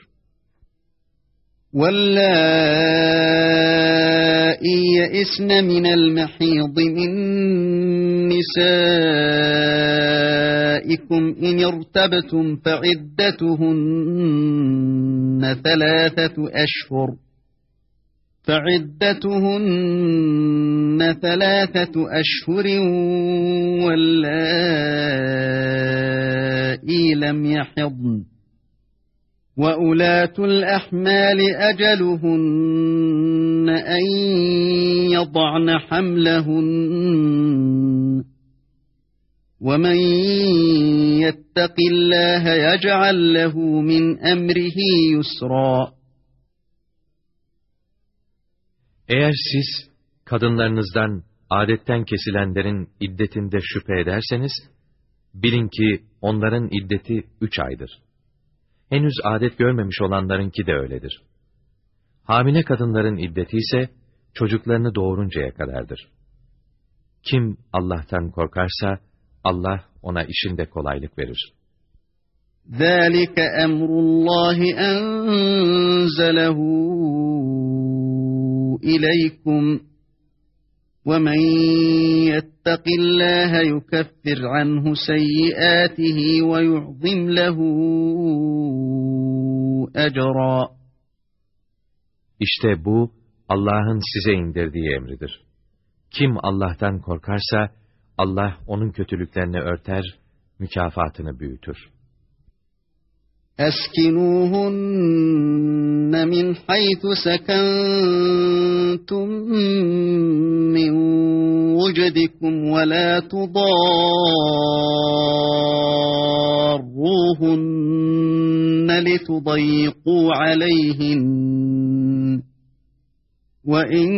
وَاللَّائِي يَئِسْنَ مِنَ الْمَحِيضِ مِنْ نِسَائِكُمْ إِنِ ارْتَبْتُمْ فَعِدَّتُهُنَّ ثَلَاثَةُ أَشْهُرٍ فَعِدَّتُهُنَّ ثَلَاثَةُ أَشْهُرٍ وَاللَّائِي لَمْ يَحِضْنَ وَأُولَاتُ الْأَحْمَالِ أَجَلُهُنَّ أَنْ يَضَعْنَ حَمْلَهُنَّ وَمَنْ يَتَّقِ اللّٰهَ يَجْعَلْ لَهُ مِنْ أَمْرِهِ يُسْرًا. Eğer siz kadınlarınızdan adetten kesilenlerin iddetinde şüphe ederseniz, bilin ki onların iddeti üç aydır. Henüz adet görmemiş olanlarınki de öyledir. Hamile kadınların iddeti ise çocuklarını doğuruncaya kadardır. Kim Allah'tan korkarsa, Allah ona işinde kolaylık verir. ذَٰلِكَ أَمْرُ اللّٰهِ أَنْزَلَهُ إِلَيْكُمْ وَمَنْ يَتَّقِ اللّٰهَ يُكَفِّرْ عَنْهُ سَيِّئَاتِهِ وَيُعْظِمْ لَهُ أَجْرًا. İşte bu, Allah'ın size indirdiği emridir. Kim Allah'tan korkarsa, Allah onun kötülüklerini örter, mükafatını büyütür. أَسْكِنُوهُنَّ مِنْ حَيْثُ سَكَنْتُمْ مِنْ وُجْدِكُمْ وَلَا تُضَارُّوهُنَّ لِتُضَيِّقُوا عَلَيْهِنَّ وَإِنْ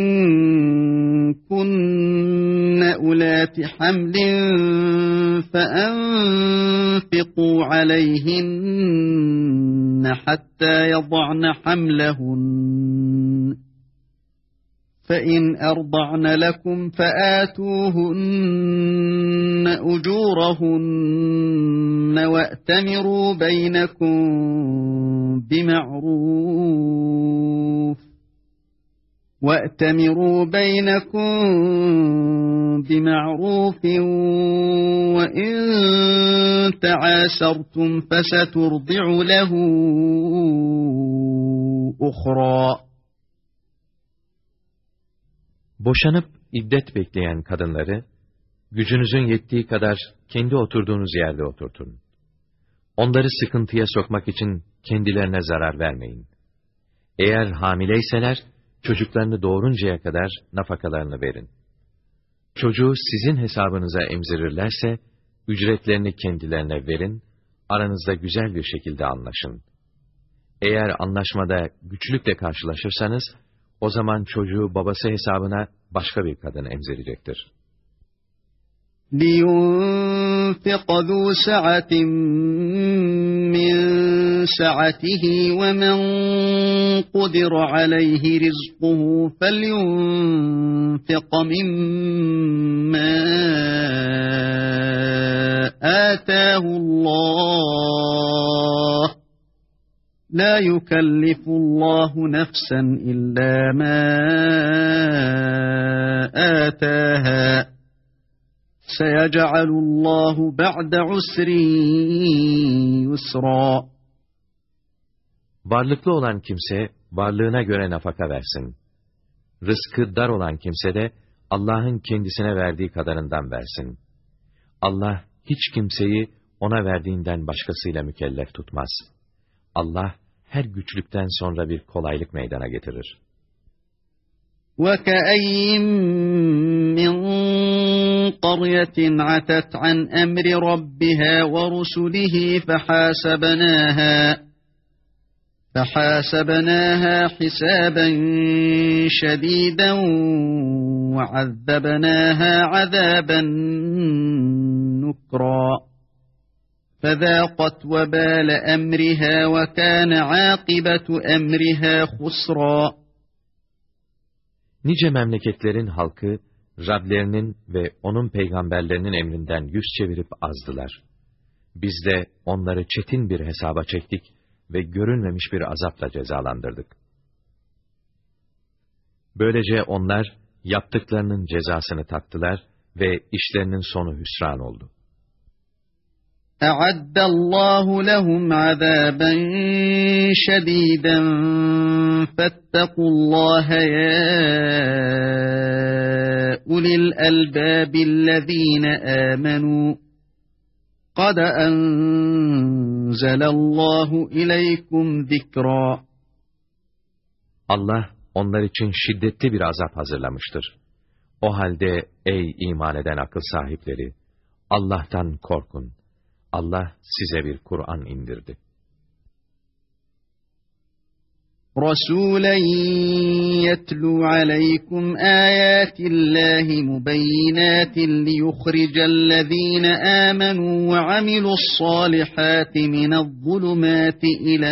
كُنَّ أُولَاتِ حَمْلٍ فَأَنْفِقُوا عَلَيْهِنَّ حَتَّى يَضَعْنَ حَمْلَهُنَّ فَإِنْ أَرْضَعْنَ لَكُمْ فَآتُوهُنَّ أُجُورَهُنَّ وَأْتَمِرُوا بَيْنَكُمْ بِمَعْرُوفٍ وَأْتَمِرُوا بَيْنَكُمْ بِمَعْرُوفٍ وَإِنْ تَعَاسَرْتُمْ فَسَتُرْضِعُ لَهُ أُخْرَى. Boşanıp iddet bekleyen kadınları, gücünüzün yettiği kadar kendi oturduğunuz yerde oturtun. Onları sıkıntıya sokmak için kendilerine zarar vermeyin. Eğer hamileyseler, çocuklarını doğuruncaya kadar nafakalarını verin. Çocuğu sizin hesabınıza emzirirlerse, ücretlerini kendilerine verin, aranızda güzel bir şekilde anlaşın. Eğer anlaşmada güçlükle karşılaşırsanız, o zaman çocuğu babası hesabına başka bir kadın emzirecektir. لِيُنْفِقَ ذُو سَعَةٍ مِّنْ سَعَتِهِ وَمَنْ قُدِرَ عَلَيْهِ رِزْقُهُ فَلْيُنْفِقْ مِمَّا آتَاهُ اللّٰهُ لَا يُكَلِّفُ اللّٰهُ نَفْسًا إِلَّا مَا آتَاهَا سَيَجْعَلُ اللّٰهُ بَعْدَ عُسْرٍ يُسْرًا. Varlıklı olan kimse, varlığına göre nafaka versin. rızkı dar olan kimse de Allah'ın kendisine verdiği kadarından versin. Allah hiç kimseyi ona verdiğinden başkasıyla mükellef tutmaz. Allah her güçlükten sonra bir kolaylık meydana getirir. وَكَأَيِّن مِّن قَرْيَةٍ عَتَتْ عَنْ أَمْرِ رَبِّهَا وَرُسُلِهِ فَحَاسَبْنَاهَا فَحَاسَبْنَاهَا حِسَابًا شَدِيدًا وَعَذَّبْنَاهَا عَذَابًا نُكْرًا فَذَاقَتْ وَبَالَ أَمْرِهَا وَكَانَ عَاقِبَةُ أَمْرِهَا خُسْرًا. Nice memleketlerin halkı, Rablerinin ve onun peygamberlerinin emrinden yüz çevirip azdılar. Biz de onları çetin bir hesaba çektik ve görülmemiş bir azapla cezalandırdık. Böylece onlar yaptıklarının cezasını tattılar ve işlerinin sonu hüsran oldu. أَعَدَّ اللّٰهُ لَهُمْ عَذَابًا شَد۪يدًا فَاتَّقُوا اللّٰهَ يَا أُولِي الْأَلْبَابِ الَّذ۪ينَ آمَنُوا قَدْ أَنْزَلَ اللّٰهُ إِلَيْكُمْ ذِكْرًا. Allah onlar için şiddetli bir azap hazırlamıştır. O halde ey iman eden akıl sahipleri, Allah'tan korkun. Allah size bir Kur'an indirdi. رَسُولًا يَتْلُو عَلَيْكُمْ آيَاتِ اللّٰهِ مُبَيِّنَاتٍ لِيُخْرِجَ الَّذ۪ينَ آمَنُوا وَعَمِلُوا الصَّالِحَاتِ مِنَ الظُّلُمَاتِ إِلَى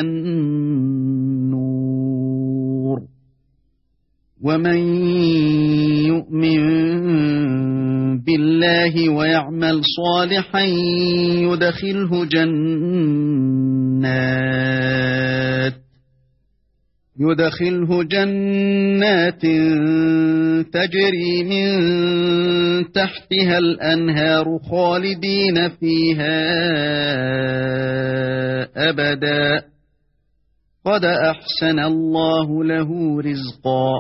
النُّورِ وَمَنْ يُؤْمِنْ بِاللّٰهِ وَيَعْمَلْ صَالِحًا يُدْخِلْهُ جَنَّاتٍ يُدْخِلْهُ جَنَّاتٍ تَجْرِي مِنْ تَحْتِهَا الْأَنْهَارُ خَالِدِينَ فِيهَا أَبَدًا قَدْ أَحْسَنَ اللّٰهُ لَهُ رِزْقًا.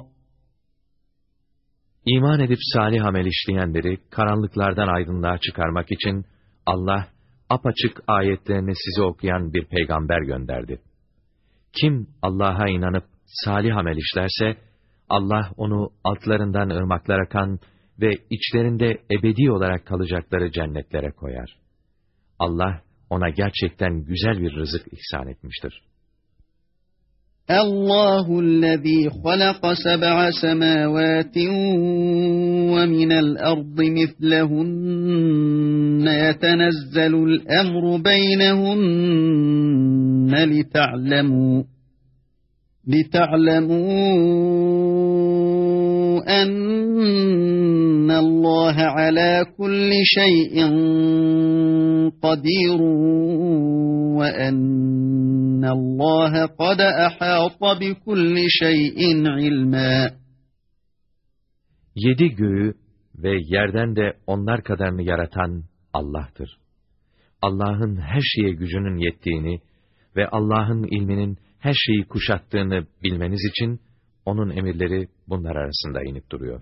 İman edip salih amel işleyenleri karanlıklardan aydınlığa çıkarmak için Allah apaçık ayetlerini size okuyan bir peygamber gönderdi. Kim Allah'a inanıp salih amel işlerse Allah onu altlarından ırmaklar akan ve içlerinde ebedi olarak kalacakları cennetlere koyar. Allah ona gerçekten güzel bir rızık ihsan etmiştir. اللّٰهُ الَّذ۪ي خَلَقَ سَبْعَ سَمَاوَاتٍ وَمِنَ الْأَرْضِ مِثْلَهُنَّ يَتَنَزَّلُ الْأَمْرُ بَيْنَهُنَّ لِتَعْلَمُوا لِتَعْلَمُوا أَنَّ اللّٰهَ عَلَى كُلِّ شَيْءٍ قَدِيرٌ وَأَنَّ اللّٰهَ قَدْ أَحَاطَ بِكُلِّ شَيْءٍ عِلْمًا. Yedi göğü ve yerden de onlar kadarını yaratan Allah'tır. Allah'ın her şeye gücünün yettiğini ve Allah'ın ilminin her şeyi kuşattığını bilmeniz için onun emirleri bunlar arasında inip duruyor.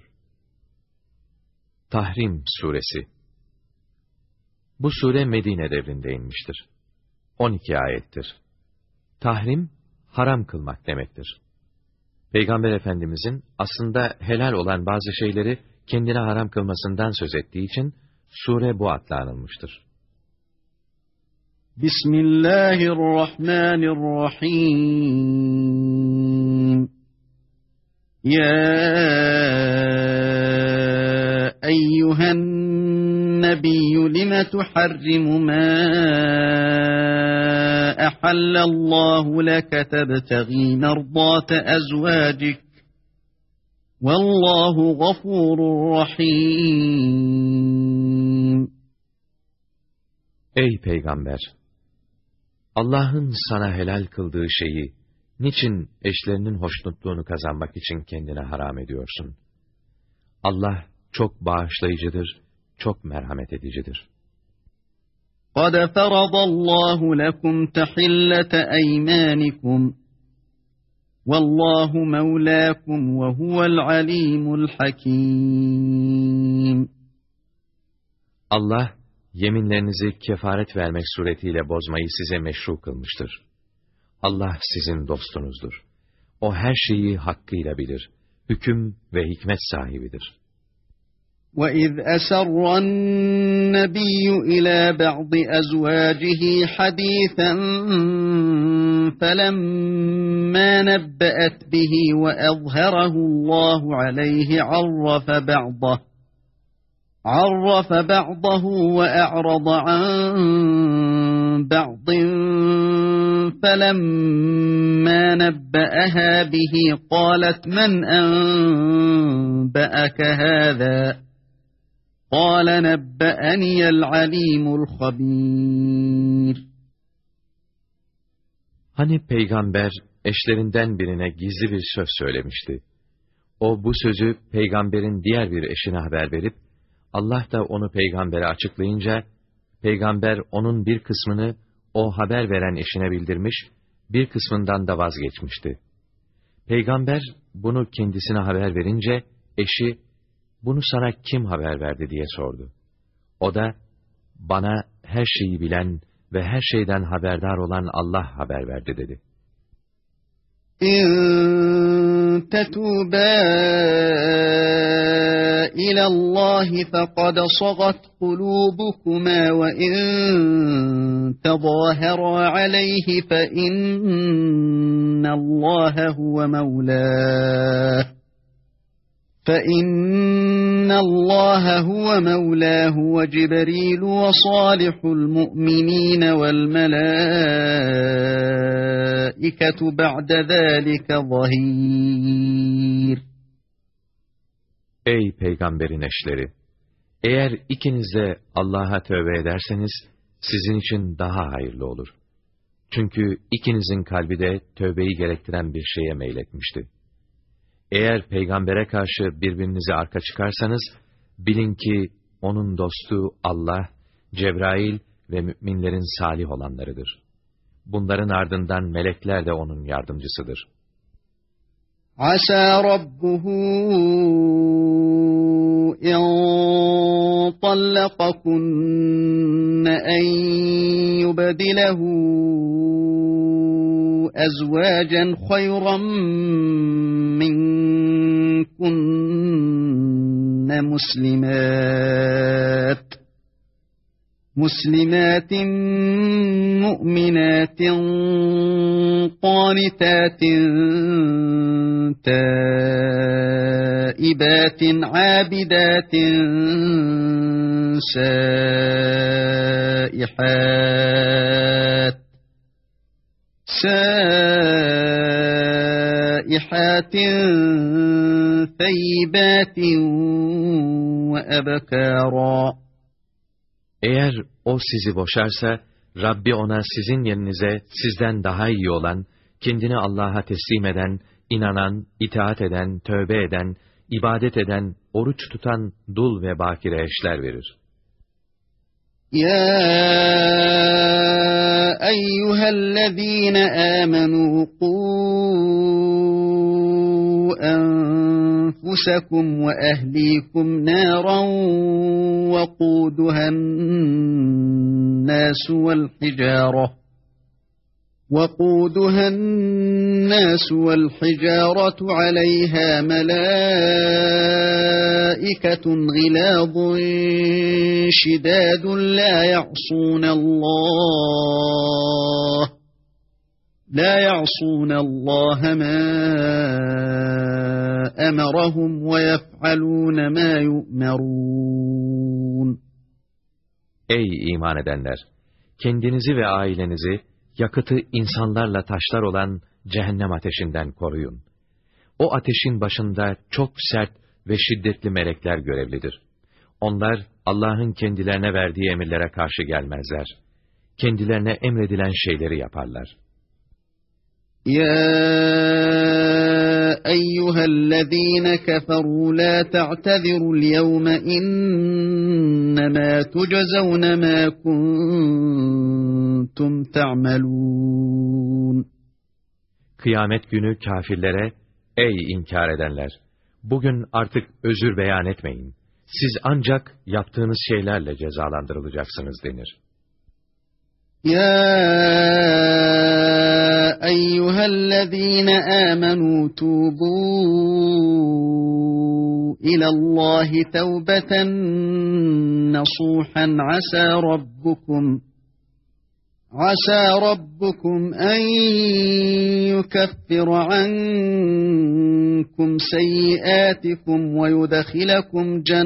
Tahrim Suresi. Bu sure Medine devrinde inmiştir. on iki ayettir. Tahrim, haram kılmak demektir. Peygamber Efendimizin aslında helal olan bazı şeyleri kendine haram kılmasından söz ettiği için sure bu adla anılmıştır. Bismillahirrahmanirrahim. Ya eyyühen nebiyyü lime tuharrimu ma ehallallahu leke tebtegî merdâte ezvâcik. Vallahu gafurur rahim. Ey Peygamber! Allah'ın sana helal kıldığı şeyi, niçin eşlerinin hoşnutluğunu kazanmak için kendine haram ediyorsun? Allah çok bağışlayıcıdır, çok merhamet edicidir. قَدْ فَرَضَ اللّٰهُ لَكُمْ تَحِلَّةَ اَيْمَانِكُمْ وَاللّٰهُ مَوْلَاكُمْ وَهُوَ الْعَلِيمُ الْحَكِيمُ. Allah, yeminlerinizi kefaret vermek suretiyle bozmayı size meşru kılmıştır. Allah sizin dostunuzdur. O her şeyi hakkıyla bilir. Hüküm ve hikmet sahibidir. وَإِذْ أَسَرَّ النَّبِيُّ إِلَى بَعْضِ أَزْوَاجِهِ حَدِيثًا فَلَمَّا نَبَّأَتْ بِهِ وَأَظْهَرَهُ اللَّهُ عَلَيْهِ عَرَّفَ بَعْضَهُ عَرَّفَ بَعْضَهُ وَأَعْرَضَ عَنْ بَعْضٍ فَلَمَّا نَبَّأَهَا بِهِ قَالَتْ مَنْ أَنْبَأَكَ هَذَا قَالَ نَبَّأَنِيَ الْعَلِيمُ الْخَبِيرُ. Hani peygamber eşlerinden birine gizli bir söz söylemişti. O bu sözü peygamberin diğer bir eşine haber verip, Allah da onu peygambere açıklayınca, peygamber onun bir kısmını o haber veren eşine bildirmiş, bir kısmından da vazgeçmişti. Peygamber bunu kendisine haber verince, eşi, bunu sana kim haber verdi diye sordu. O da, bana her şeyi bilen ve her şeyden haberdar olan Allah haber verdi dedi. İn tetûbâ ilallâhi fekad sagat kulûbukuma ve in tezâherâ aleyhi fe innallâhe huve mevlâh فَإِنَّ اللّٰهَ هُوَ مَوْلَاهُ وَجِبْرِيلُ وَصَالِحُ الْمُؤْمِنِينَ وَالْمَلَائِكَةُ بَعْدَ ذَٰلِكَ ظَهِيرٌ. Ey peygamberin eşleri! Eğer ikiniz de Allah'a tövbe ederseniz, sizin için daha hayırlı olur. Çünkü ikinizin kalbi de tövbeyi gerektiren bir şeye meyletmişti. Eğer peygambere karşı birbirinize arka çıkarsanız, bilin ki onun dostu Allah, Cebrail ve müminlerin salih olanlarıdır. Bunların ardından melekler de onun yardımcısıdır. Asa rabbuhu in tallaqakunna en yubdilehu ezvacen hayran minkunne muslimat muslimatin mu'minatin qanitatin taibatin abidatin saihat saihatin thayyibatin ve ebkâra. Eğer o sizi boşarsa, Rabbi ona sizin yerinize sizden daha iyi olan, kendini Allah'a teslim eden, inanan, itaat eden, tövbe eden, ibadet eden, oruç tutan dul ve bakire eşler verir. Ya eyyühellezîne âmenû qû enfusekum ve ehlikum nâran ve qûduhennâsu vel hicâreh وَقُودُهَا النَّاسُ وَالْحِجَارَةُ عَلَيْهَا مَلَائِكَةٌ غِلَاظٌ شِدَادٌ لَا يَعْصُونَ اللَّهَ لَا يَعْصُونَ اللَّهَ مَا أَمَرَهُمْ وَيَفْعَلُونَ مَا يُؤْمَرُونَ. Ey iman edenler! Kendinizi ve ailenizi yakıtı insanlarla taşlar olan cehennem ateşinden koruyun. O ateşin başında çok sert ve şiddetli melekler görevlidir. Onlar Allah'ın kendilerine verdiği emirlere karşı gelmezler. Kendilerine emredilen şeyleri yaparlar. Ya eyyühellezîne keferû la ta'tezirul yevme innemâ tuczevne mâ kuntum ta'melûn. Kıyamet günü kâfirlere, ey inkar edenler! Bugün artık özür beyan etmeyin. Siz ancak yaptığınız şeylerle cezalandırılacaksınız denir. Ya eyyühellezîne âmenû tûbû ilallâhi tevbeten nasûhan asâ rabbukum عسى ربكم أن يكفر عنكم سيئاتكم ويدخلكم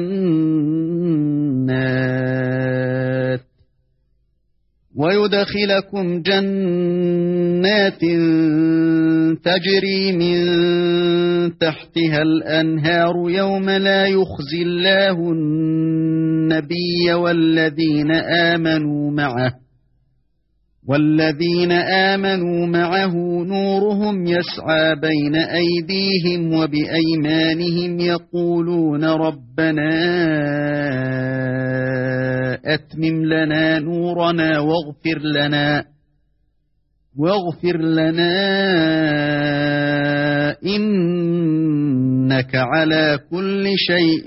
جنات ويدخلكم جنات تجري من تحتها الأنهار يوم لا يخزي الله النبي والذين آمنوا معه وَالَّذ۪ينَ آمَنُوا مَعَهُ نُورُهُمْ يَسْعَى بَيْنَ أَيْدِيهِمْ وَبِأَيْمَانِهِمْ يَقُولُونَ رَبَّنَا أَتْمِمْ لَنَا نُورَنَا وَاغْفِرْ لَنَا وَاغْفِرْ لَنَا إِنَّكَ عَلَى كُلِّ شَيْءٍ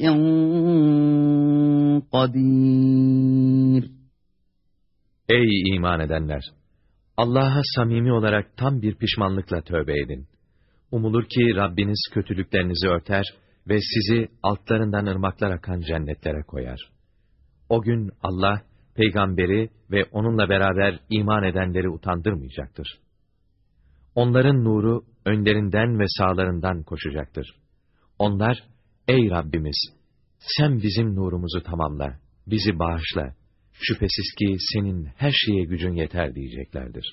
قَدِيرٌ. Ey iman edenler! Allah'a samimi olarak tam bir pişmanlıkla tövbe edin. Umulur ki Rabbiniz kötülüklerinizi örter ve sizi altlarından ırmaklar akan cennetlere koyar. O gün Allah, peygamberi ve onunla beraber iman edenleri utandırmayacaktır. Onların nuru önlerinden ve sağlarından koşacaktır. Onlar, ey Rabbimiz! Sen bizim nurumuzu tamamla, bizi bağışla. Şüphesiz ki senin her şeye gücün yeter diyeceklerdir.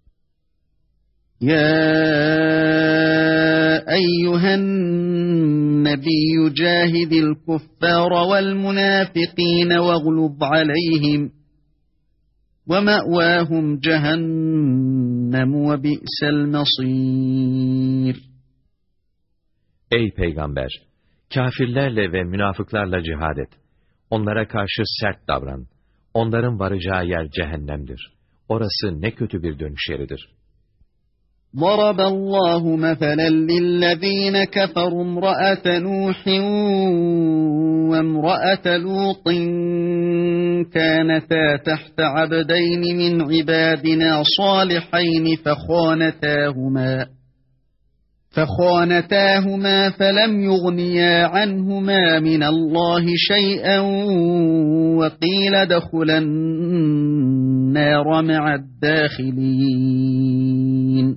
Ya eyyühen nebiyyü cahidil kuffara vel münafikîne veglub aleyhim ve me'vâhum cehennem ve bi'sel masîr. Ey peygamber! Kâfirlerle ve münafıklarla cihad et. Onlara karşı sert davran. Onların varacağı yer cehennemdir. Orası ne kötü bir dönüş yeridir. ضَرَبَ اللّٰهُ مَثَلًا لِلَّذ۪ينَ كَفَرُوا امْرَأَةَ نُوحٍ وَامْرَأَةَ لُوطٍ كَانَتَا تَحْتَ عَبْدَيْنِ مِنْ عِبَادِنَا صَالِحَيْنِ فَخَانَتَاهُمَا فَخَانَتَاهُمَا فَلَمْ يُغْنِيَا عَنْهُمَا مِنَ اللّٰهِ شَيْئًا وَقِيلَ ادْخُلَا النَّارَ مَعَ الدَّاخِلِينَ.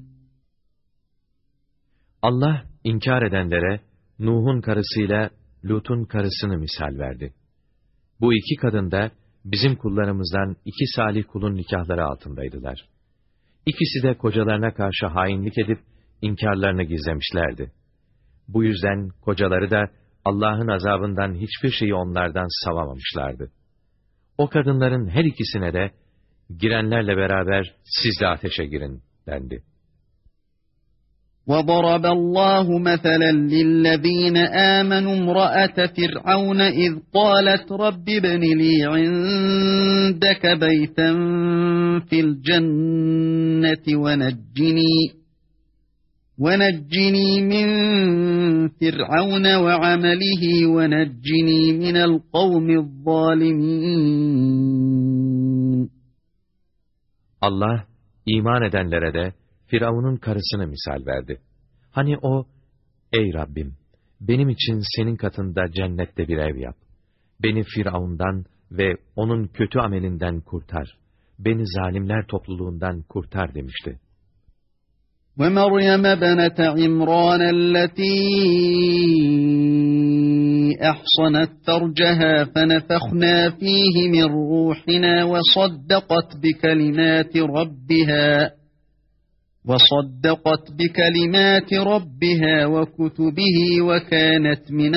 Allah inkar edenlere Nuh'un karısıyla Lut'un karısını misal verdi. Bu iki kadın da bizim kullarımızdan iki salih kulun nikahları altındaydılar. İkisi de kocalarına karşı hainlik edip İnkarlarını gizlemişlerdi. Bu yüzden kocaları da Allah'ın azabından hiçbir şeyi onlardan savamamışlardı. O kadınların her ikisine de girenlerle beraber siz de ateşe girin dendi. وَضَرَبَ اللّٰهُ مَثَلًا لِلَّذ۪ينَ آمَنُوا امْرَأَةَ فِرْعَوْنَ اِذْ قَالَتْ رَبِّ ابْنِ لِي عِنْدَكَ بَيْتًا فِي الْجَنَّةِ وَنَجِّنِي وَنَجِّنِي مِنْ فِرْعَوْنَ وَعَمَلِهِ وَنَجِّنِي مِنَ الْقَوْمِ الظَّالِمِينَ. Allah, iman edenlere de Firavun'un karısını misal verdi. Hani o, ey Rabbim, benim için senin katında cennette bir ev yap. Beni Firavun'dan ve onun kötü amelinden kurtar. Beni zalimler topluluğundan kurtar demişti. وَمَرْيَمَ بَنَتَ عِمْرَانَ الَّتِي أَحْصَنَتْ فَرْجَهَا فَنَفَخْنَا فِيهِ مِنْ رُوحِنَا وَصَدَّقَتْ بِكَلِمَاتِ رَبِّهَا وَصَدَّقَتْ بِكَلِمَاتِ رَبِّهَا وَكُتُبِهِ وَكَانَتْ مِنَ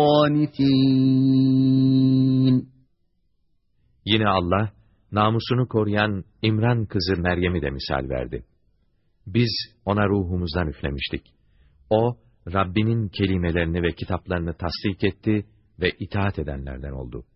الْقَانِتِينَ. Yine Allah, namusunu koruyan İmran kızı Meryem'i de misal verdi. Biz ona ruhumuzdan üflemiştik. O, Rabbinin kelimelerini ve kitaplarını tasdik etti ve itaat edenlerden oldu.